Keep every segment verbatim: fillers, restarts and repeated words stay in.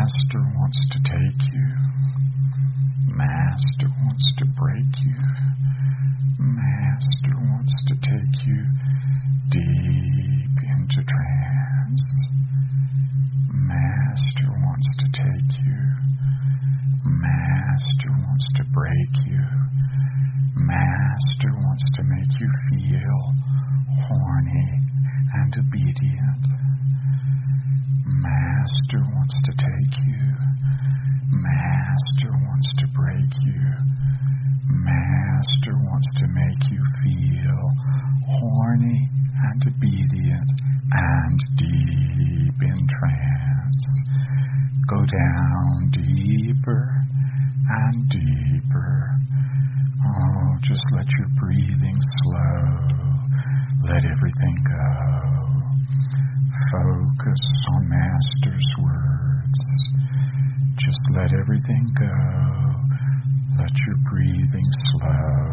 Master wants to take you. Master wants to break you. Master wants to take you deep into trance. Master wants to take you. Master wants to break you. Master wants to make you feel horny and obedient. Master wants to take you. Master wants to break you. Master wants to make you feel horny and obedient and deep in trance. Go down deeper and deeper. Oh, just let your breathing slow. Let everything go. Focus on Master's words. Just let everything go. Let your breathing slow.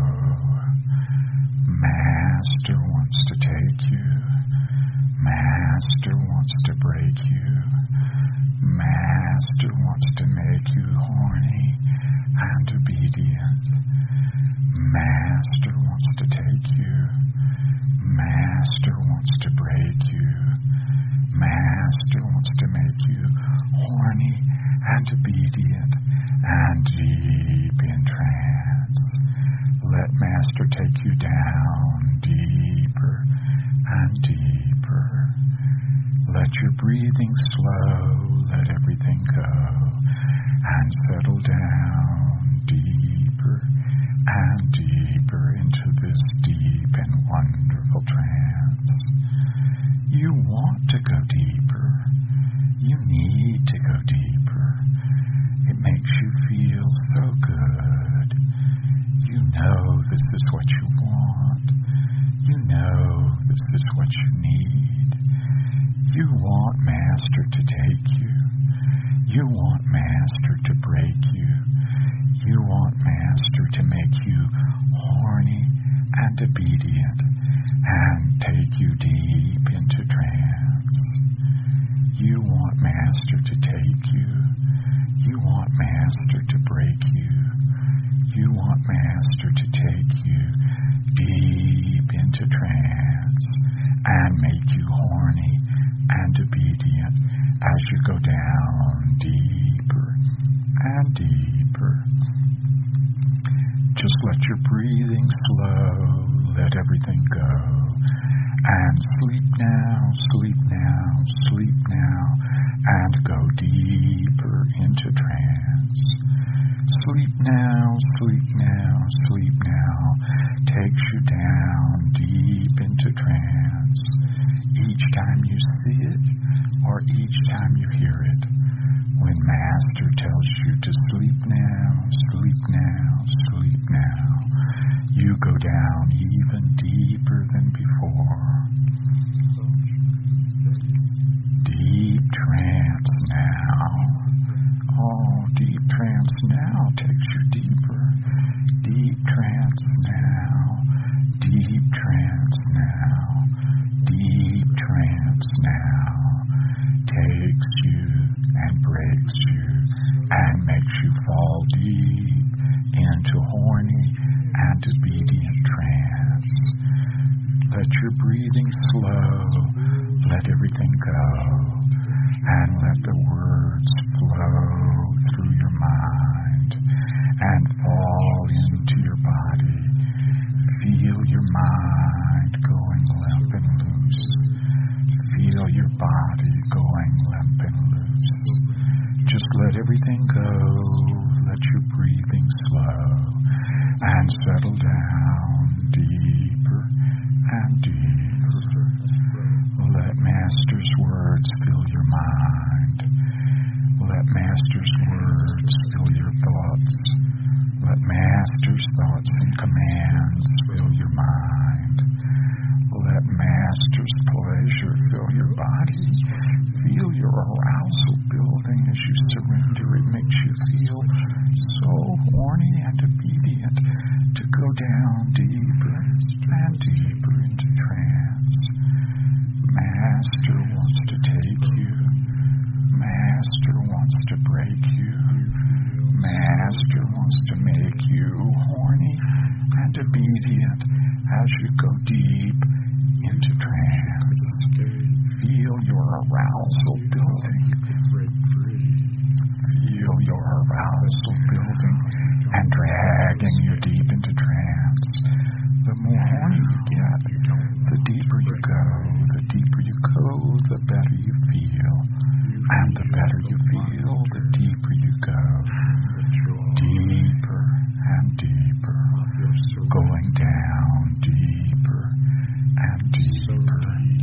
Master wants to take you. Master wants to break you. Master wants to make you horny and obedient. Master wants to take you. Master wants to break you. Master wants to make you horny and obedient and deep in trance. Let Master take you down deeper and deeper. Let your breathing slow. Let everything go and settle down deeper and deeper into this deep and wonderful trance. You want to go deeper. You need to go deeper. It makes you feel so good. You know this is what you want. You know this is what you need. You want Master to take you. You want Master to break you. You want Master to make you horny and obedient and take you deep into trance. You want Master to take you. You want Master to break you. You want Master to take you deep into trance and make you horny and obedient as you go down deeper and deeper. Just let your breathing slow. Let everything go. And sleep now, sleep now, sleep now, and go deeper into trance. Sleep now, sleep now, sleep now, takes you down deep into trance. Each time you see it, or each time you hear it, when Master tells you to sleep now, sleep now, sleep now, you go down even deeper than before. Deep trance now. Oh, deep trance now takes you deeper. Deep trance now. Deep trance now. Deep trance now takes you and breaks you and makes you fall deep into horny and obedient trance. Let your breathing slow. Let everything go. And let the words flow through your mind and fall into your body. Feel your mind going limp and loose. Feel your body going limp and loose. Just let everything go. Let your breathing slow and settle down deeper and deeper. Let Master's words fill your mind. Let Master's words fill your thoughts. Let Master's thoughts and commands fill your mind. Let Master's pleasure fill your body. Feel your arousal building as you surrender. It makes you feel so horny and obedient to go down deeper and deeper into trance. Master wants to take you. Master wants wants to break you. Master wants to make you horny and obedient as you go deep into trance. Feel your arousal building. Feel your arousal building and dragging you deep into trance. The more horny you get, the deeper you go. The deeper you go, the better you feel. And the better you feel, the deeper you go. Deeper and deeper. Going down deeper and deeper.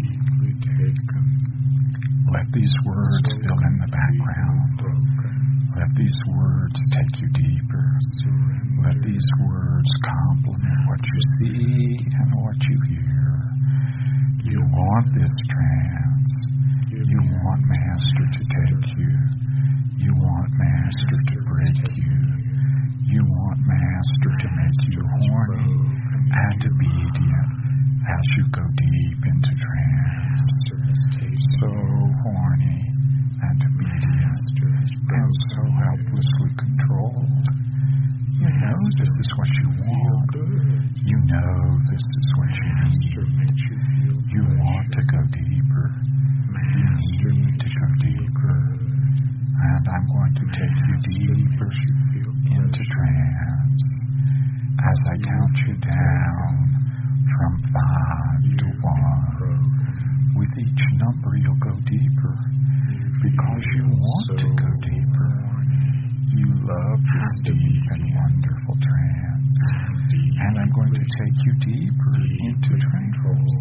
Let these words fill in the background. Let these words take you deeper. Let these words complement what you see and what you hear. You want this trance. You want Master to take you. You want Master to break you. You want Master to make you horny and obedient as you go deep into trance. So horny and obedient and so helplessly controlled. You know this is what you want. You know this is what you need. You want to go deeper. You need to go deeper. And I'm going to take you deeper into trance as I count you down from five to one. With each number you'll go deeper because you want to go deeper. You love this deep and wonderful trance. And I'm going to take you deeper into trance.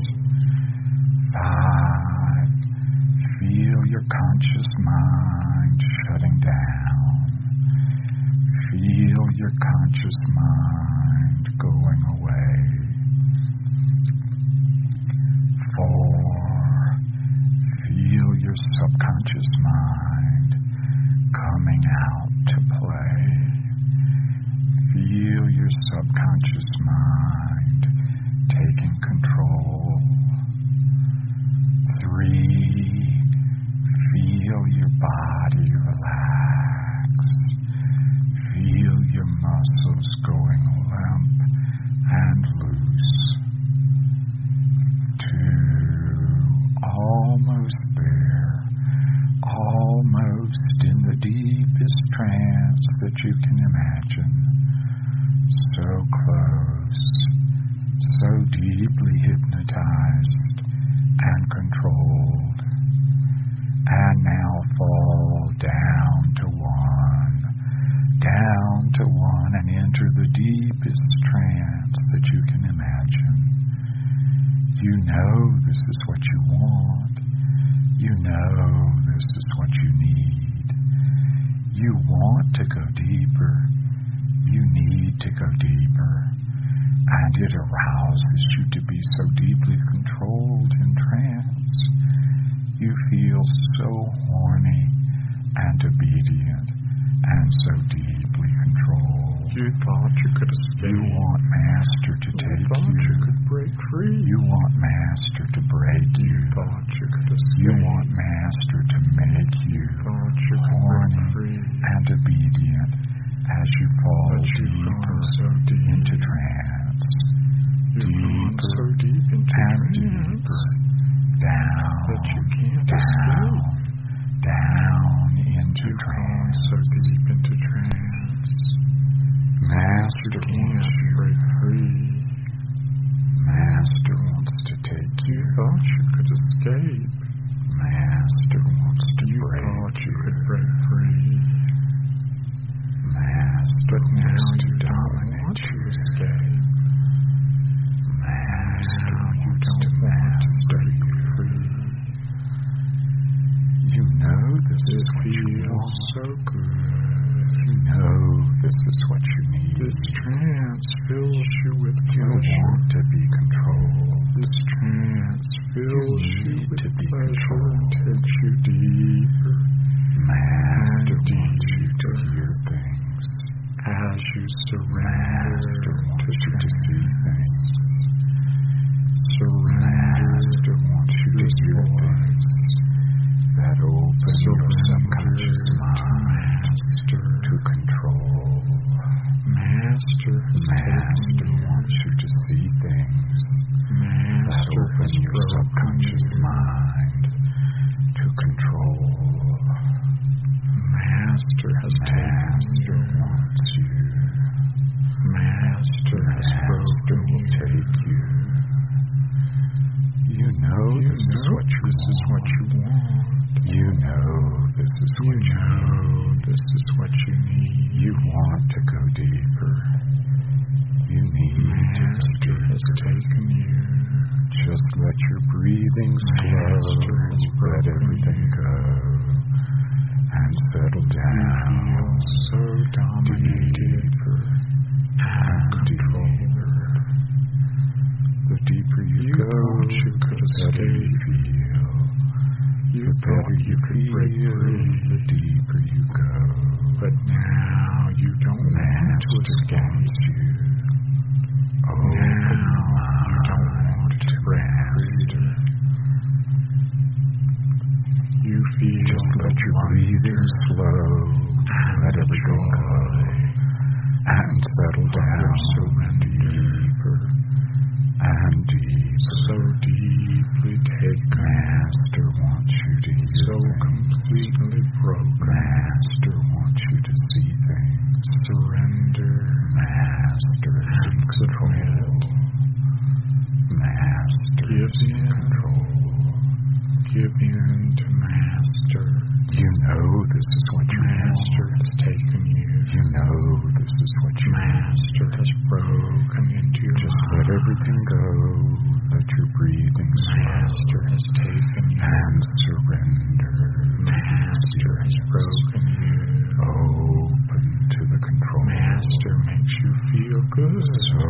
Five. Feel your conscious mind shutting down. Feel your conscious mind going away. Four. Feel your subconscious mind coming out to play. Feel your subconscious mind taking control. Three. Feel your body relax. Feel your muscles going limp and loose. Two. Almost there. Almost in the deepest trance that you can imagine. So close. So deeply hypnotized and controlled. And now fall down to one, down to one, and enter the deepest trance that you can imagine. You know this is what you want. You know this is what you need. You want to go deeper. You need to go deeper. And it arouses you to be so deeply controlled in trance. You feel so horny and obedient and so deeply controlled. You thought you could escape. You want Master to you take thought you. you could break free. You want Master to break you. You thought you could escape. You want Master to make you thought you could horny break free. and obedient as you fall But you've deeper gone so deep. into trance. You've gone Deeper so deep into and trance deeper. Down, that you can't down, escape. down into You've gone trance. so deep into trance. Master You wants can't you. break free. Master wants to take You you. thought you could escape. Master wants to You break thought you you. could break free. Master But now wants to you don't dominate want to you. escape. Master Now you wants to don't want to master break you. free. You know this It is what you feels want. so good. You know this is what you need. This trance fills you with You pleasure. want to be controlled. This trance fills You you need with to be pleasure and controlled. takes you deeper Master and wants you to deeper. hear things. as you surrender Master to wants you to trance. see things. Surrender Master wants you to this hear voice. things that open your Surrender subconscious to mind. this is You what you know need. this is what you need. You want to go deeper. You need to go Master has deeper. taken you. Just let your breathing slow. Master has Let broken everything you. go. And settle You down. feel so dominated Deeper and and deeper. The deeper you, You go, thought you could the better you escape. feel. You The thought better you could break feel, free, the deeper you go. but now you don't want to Master escape. wants you. Open your Now you don't want mind, to break free. Master. You feel Just let your wonder breathing slow. and Let everything joy go. And settle of your down surrender. deeper and deeper. So deeply taken, Master wants you to hear so things. completely broken. Master wants you to see things. Surrender Master is in and control. Master Give is in in. control. give in to Master. You know this is what you Master want. has taken you. You know this is what you Master need. has broken into your Just let heart. everything go. Let your breathing Master slow. has taken you. And surrender. Master has broken you. Open to the control. Master makes you feel good. So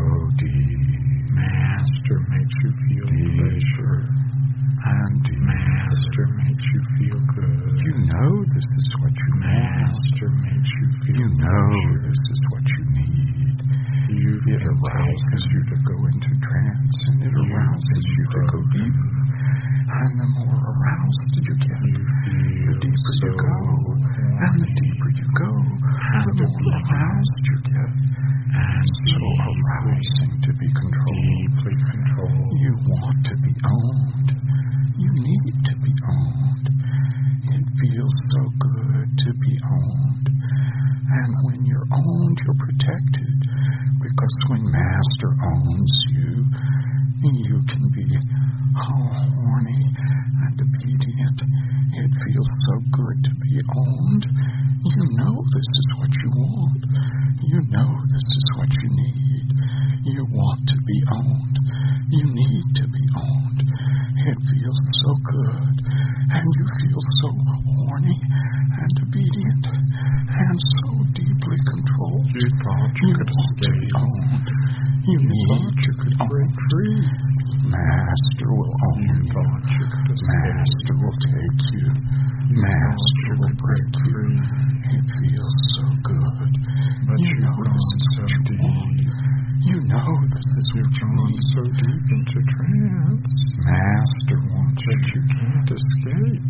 deep Master makes you feel pleasure. and deep. Master makes you feel good. You know this is what you want. Master makes you feel You know pleasure. this is what you need. You've It been arouses taken. you to go into trance, and it You've arouses been you to go broken. deep. And the more aroused you get, You feel the deeper so you go. And the deeper you go, the to more be aroused you get. and So deeply, arousing to be controlled. deeply controlled. You want to be owned. You need to be owned. It feels so good to be owned. And when you're owned, you're protected. Because when Master owns you, you can be oh, horny and obedient. It feels so good to be owned. You know this is what you want. You know this is what you need. You want to be owned. You need to be owned. It feels so good. And you feel so horny and obedient and so deeply controlled. You thought you, You could want to be escape. owned. You, You need thought to you be could break owned. free. Master will own You you. thought you could escape. Master will take you. You Master thought you will could break break you. free. It feels so good. But You you've know this gone is so what you deep. want. You know this is You've what you gone need. so deep into trance Master wants that you. you can't escape.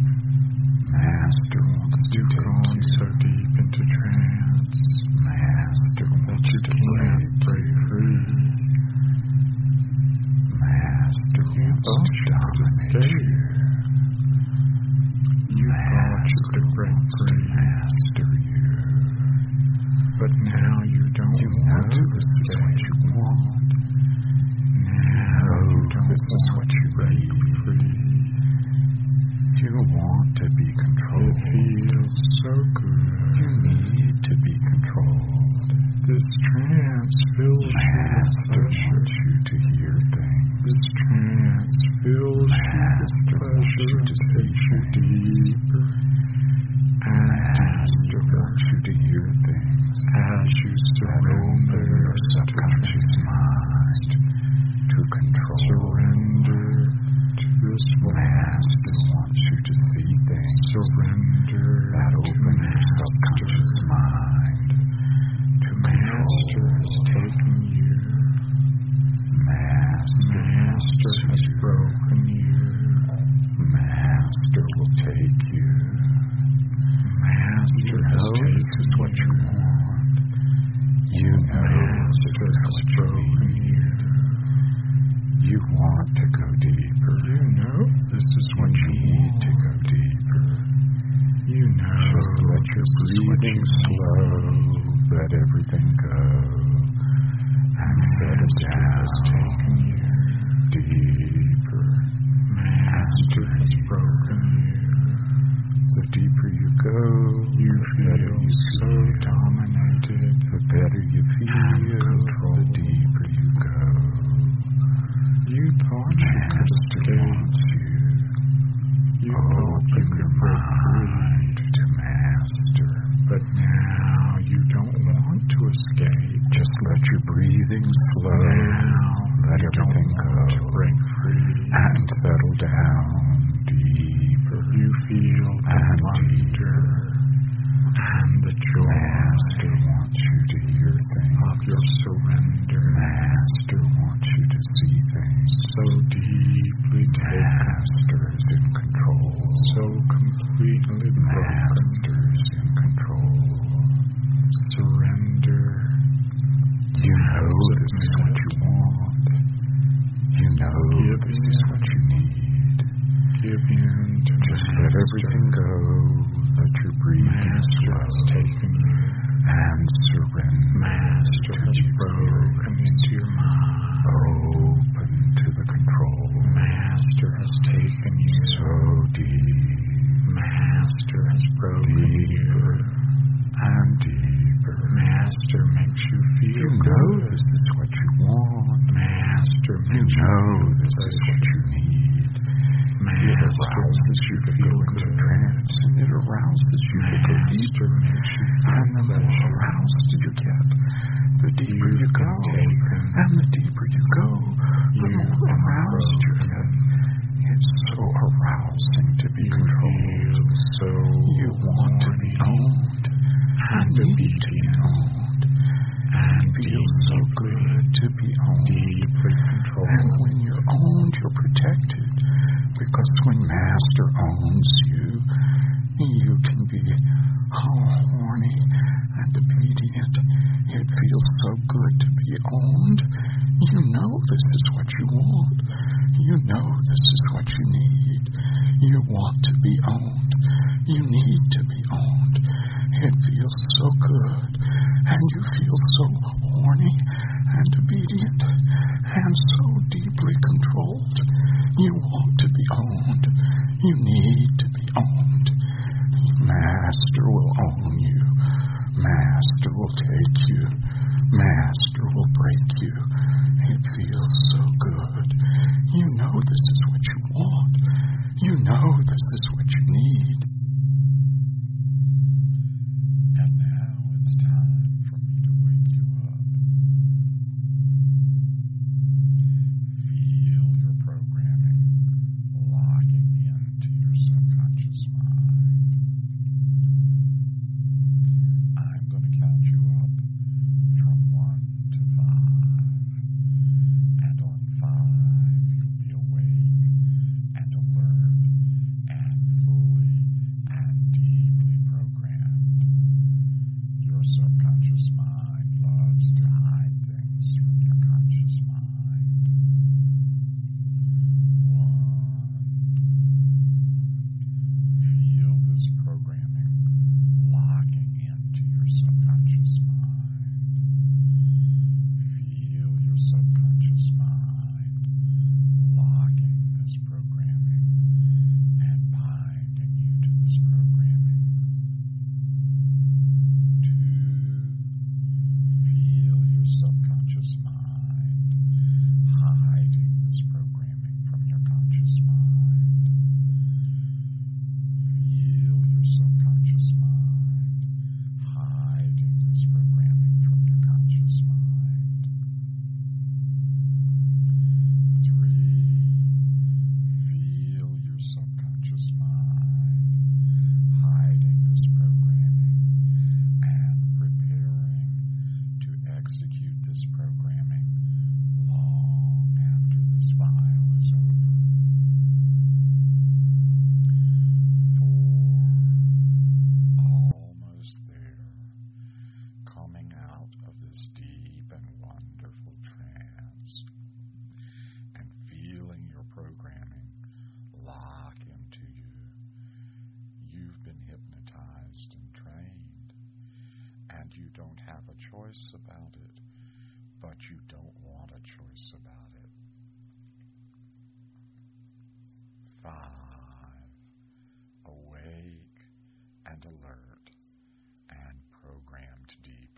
Master wants to You've take gone you. so deep into trance Master that wants you to can't break break you. free. Master You wants thought to you could dominate escape. you. You thought you could break wants to free. master you. But now you don't You want know to this is what escape. you want. Now know you don't this is want what to you break need. free. You want to be It controlled. feels so good. You need to be controlled. This trance fills you with Master pleasure. wants you to hear things. This trance fills you Master with wants pleasure you and to see takes you things. deeper and Master deeper wants you to hear things as you that open surrender your to subconscious trance. mind to control. Surrender to this Master wants you to see things Surrender that to open your Master. subconscious mind to Master control. has taken you. Master Master wants has you. broken you. Master will take you. Master You has know taken this is what you want. You know Master this is has what you broken need. you. You want to go deeper. You know this is what you need want. to go deeper. You know Just let your this is what breathing you slow. need. Let everything go. And settle Master has taken down you. deeper. Master has broken you. The deeper you go, you so feel, dominated, the better you feel, the deeper you go. You thought you could Master escape. wants you. You thought you Open could your break free. mind to Master. But now you don't want to escape. Just let your breathing slow. Now Let you don't everything go. want to break free. And settle down deeper. You feel the And wonder and the joy Master wants you to hear things. of your surrender. Master wants you to see things. So deeply taken, Master is in control. so completely broken. Master is in control. Surrender. You know this is what you want. You know Give this is in. what you need. Give in to Just let Master. everything go. Let your breathing Master has slow. taken you. And surrender Master to has the broken experience. into your mind. Open to the control. Master has taken you. So deep Master has broken you. Deeper. and deeper. Master makes you feel You know good. this is what you want. Master You makes you know feel this is what you need. It Master arouses makes you you to go feel into good. trance, and it arouses you to go Master deeper. makes you feel And the more pleasure. aroused you get, the deeper You've you go. been taken. And the deeper you go, the You've more been aroused you broken. get. It's so arousing to be You controlled. feel so You want to be horny owned. and You need to be obedient owned. and It feels so deeply, good to be owned. deeply controlled. And when you're owned, you're protected. Because when Master owns you, you can be oh, horny and obedient. It feels so good to be owned. You know this is what you want. You know this is what you need. You want to be owned. You need to be owned. It feels so good. And you feel so horny and obedient and so deeply controlled. You want to be owned. You need to be owned. Master will own you. Master will take you. Master will break you. It feels so good. You know this is what you want. You know this is what you need. And now it's time for me to wake you up. Feel your programming locking into your subconscious mind. I'm going to count you up from one to five. And on five, you'll be awake and alert and fully and deeply programmed. Your subconscious mind loves to hide things from your conscious mind. One. Feel this programming locking into your subconscious mind. Feel your subconscious mind locking this programming and binding you to this programming. Two, feel your subconscious mind hiding this programming from your conscious mind. Feel your subconscious mind hiding this programming from your conscious mind. Three, feel your subconscious mind hiding this programming and preparing to execute this programming long after this file is over. Four, almost there, coming out of this deep and wonderful trance and feeling your programming lock into you. You've been hypnotized and trained, and you don't have a choice about it, but you don't want a choice about it. Five, awake and alert and programmed deep.